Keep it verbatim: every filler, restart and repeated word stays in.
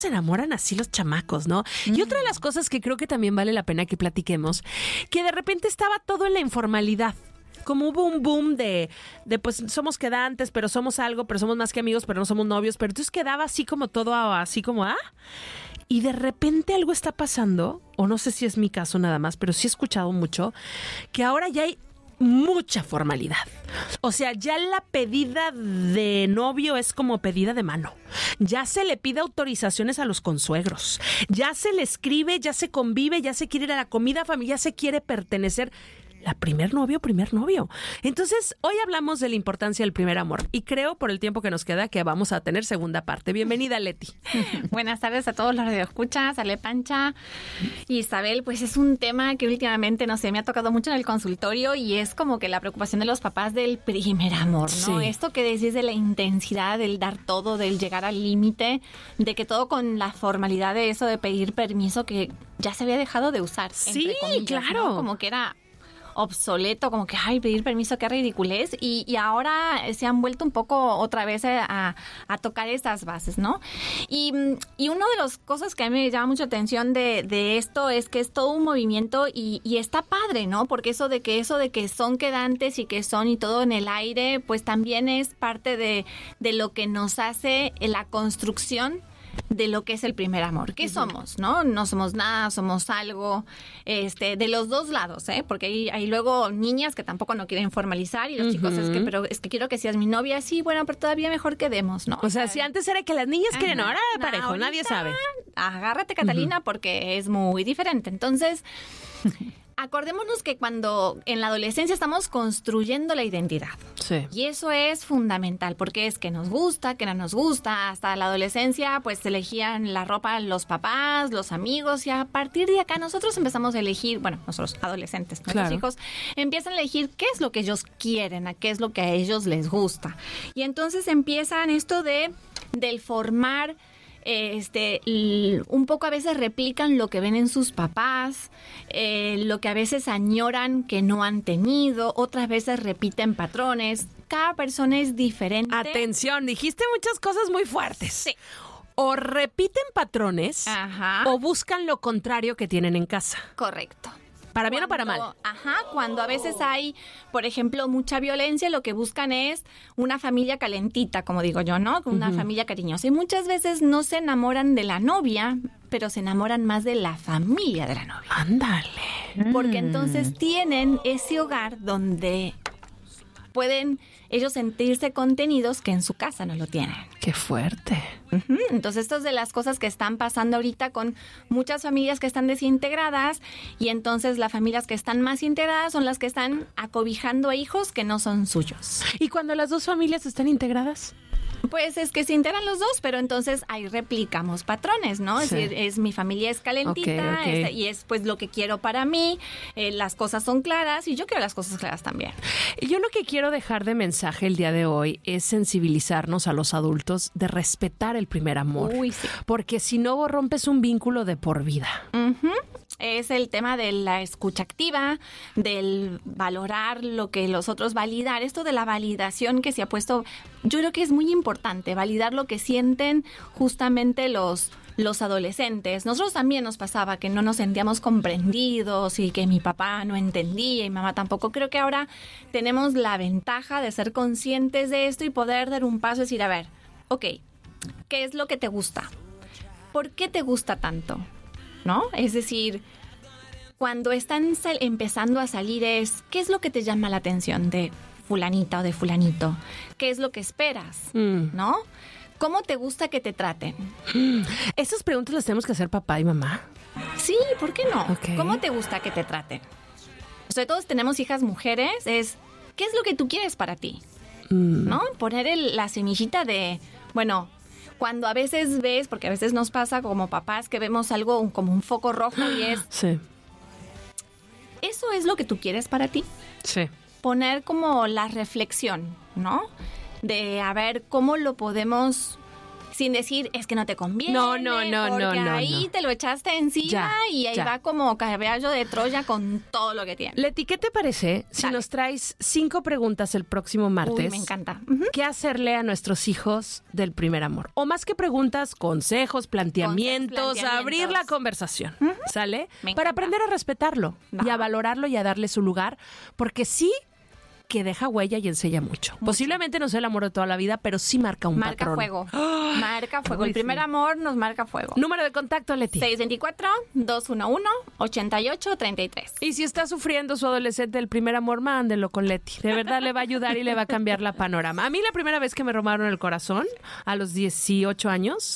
se enamoran así los chamacos, ¿no? Mm. Y otra de las cosas que creo que también vale la pena que platiquemos, que de repente estaba todo en la informalidad. Como hubo un boom de, de, pues, somos quedantes, pero somos algo, pero somos más que amigos, pero no somos novios. Pero entonces quedaba así como todo, así como, ah. Y de repente algo está pasando, o no sé si es mi caso nada más, pero sí he escuchado mucho, que ahora ya hay mucha formalidad. O sea, ya la pedida de novio es como pedida de mano. Ya se le pide autorizaciones a los consuegros. Ya se le escribe, ya se convive, ya se quiere ir a la comida familiar, ya se quiere pertenecer. La primer novio, primer novio. Entonces, hoy hablamos de la importancia del primer amor y creo, por el tiempo que nos queda, que vamos a tener segunda parte. Bienvenida, Leti. Buenas tardes a todos los radioescuchas, Ale Pancha y Isabel. Pues es un tema que últimamente, no sé, me ha tocado mucho en el consultorio y es como que la preocupación de los papás del primer amor, ¿no? Sí. Esto que decís de la intensidad, del dar todo, del llegar al límite, de que todo con la formalidad de eso de pedir permiso que ya se había dejado de usar. Sí, comillas, claro. ¿no? Como que era obsoleto, como que, ay, pedir permiso, qué ridiculez, y, y ahora se han vuelto un poco otra vez a, a tocar estas bases, ¿no? Y, y una de las cosas que a mí me llama mucha atención de, de esto es que es todo un movimiento y, y está padre, ¿no? Porque eso de que eso de que son quedantes y que son y todo en el aire, pues también es parte de, de lo que nos hace la construcción de lo que es el primer amor. ¿Qué uh-huh. somos? ¿No? No somos nada, somos algo, este, de los dos lados, ¿eh? Porque hay, hay luego niñas que tampoco no quieren formalizar y los uh-huh. chicos es que, pero es que quiero que seas mi novia, sí, bueno, pero todavía mejor quedemos, ¿no? O sea, si antes era que las niñas quieren, ahora de parejo, ahorita, nadie sabe. Agárrate, Catalina, uh-huh. porque es muy diferente. Entonces, acordémonos que cuando en la adolescencia estamos construyendo la identidad. Sí. Y eso es fundamental, porque es que nos gusta, que no nos gusta. Hasta la adolescencia, pues elegían la ropa los papás, los amigos, y a partir de acá nosotros empezamos a elegir, bueno, nosotros adolescentes, nuestros claro. hijos, empiezan a elegir qué es lo que ellos quieren, a qué es lo que a ellos les gusta. Y entonces empiezan esto de del formar. Este, un poco a veces replican lo que ven en sus papás, eh, lo que a veces añoran que no han tenido, otras veces repiten patrones. Cada persona es diferente. Atención, dijiste muchas cosas muy fuertes. Sí. O repiten patrones, ajá, o buscan lo contrario que tienen en casa. Correcto. ¿Para bien cuando, o para mal? Ajá, cuando a veces hay, por ejemplo, mucha violencia, lo que buscan es una familia calentita, como digo yo, ¿no? Una uh-huh. familia cariñosa. Y muchas veces no se enamoran de la novia, pero se enamoran más de la familia de la novia. Ándale. Porque entonces tienen ese hogar donde pueden ellos sentirse contenidos que en su casa no lo tienen. ¡Qué fuerte! Uh-huh. Entonces, esto es de las cosas que están pasando ahorita con muchas familias que están desintegradas, y entonces las familias que están más integradas son las que están acobijando a hijos que no son suyos. ¿Y cuando las dos familias están integradas? Pues es que se integran los dos, pero entonces ahí replicamos patrones, ¿no? Sí. Es decir, es mi familia es calentita, okay, okay. Es, y es pues lo que quiero para mí, eh, las cosas son claras y yo quiero las cosas claras también. Yo lo que quiero dejar de mensaje el día de hoy es sensibilizarnos a los adultos de respetar el primer amor. Uy, sí. Porque si no, rompes un vínculo de por vida. Uh-huh. Es el tema de la escucha activa, del valorar lo que los otros validar. Esto de la validación que se ha puesto, yo creo que es muy importante, validar lo que sienten justamente los, los adolescentes. Nosotros también nos pasaba que no nos sentíamos comprendidos y que mi papá no entendía y mi mamá tampoco. Creo que ahora tenemos la ventaja de ser conscientes de esto y poder dar un paso y decir, a ver, ok, ¿qué es lo que te gusta? ¿Por qué te gusta tanto? ¿No? Es decir, cuando están sal- empezando a salir es, ¿qué es lo que te llama la atención de fulanita o de fulanito? ¿Qué es lo que esperas? Mm. ¿No? ¿Cómo te gusta que te traten? Mm. ¿Esas preguntas las tenemos que hacer papá y mamá? Sí, ¿por qué no? Okay. ¿Cómo te gusta que te traten? O sea, todos tenemos hijas mujeres, es, ¿qué es lo que tú quieres para ti? Mm. ¿No? Poner el, la semillita de, bueno, cuando a veces ves, porque a veces nos pasa como papás que vemos algo un, como un foco rojo y es... Sí. ¿Eso es lo que tú quieres para ti? Sí. Poner como la reflexión, ¿no? De a ver cómo lo podemos sin decir, es que no te conviene. No, no, no, porque no, no, ahí no. te lo echaste encima Ya, y ahí ya. va como caballo de Troya con todo lo que tiene. Leti, ¿qué te parece si Dale. nos traes cinco preguntas el próximo martes? Uy, me encanta. Ujú. ¿Qué hacerle a nuestros hijos del primer amor? O más que preguntas, consejos, planteamientos, Consejos, planteamientos. abrir la conversación, ¿sale? Me Para encanta. aprender a respetarlo y a Va. valorarlo y a darle su lugar, porque sí que deja huella y enseña mucho. Posiblemente no sea el amor de toda la vida, pero sí marca un Marca patrón. fuego. Marca fuego. Uy, El primer sí. amor nos marca fuego. Número de contacto, Leti. seis dos cuatro, dos uno uno, ocho ocho tres tres. Y si está sufriendo su adolescente del primer amor, mándelo con Leti. De verdad le va a ayudar y le va a cambiar la panorama. A mí la primera vez que me robaron el corazón, a los dieciocho años,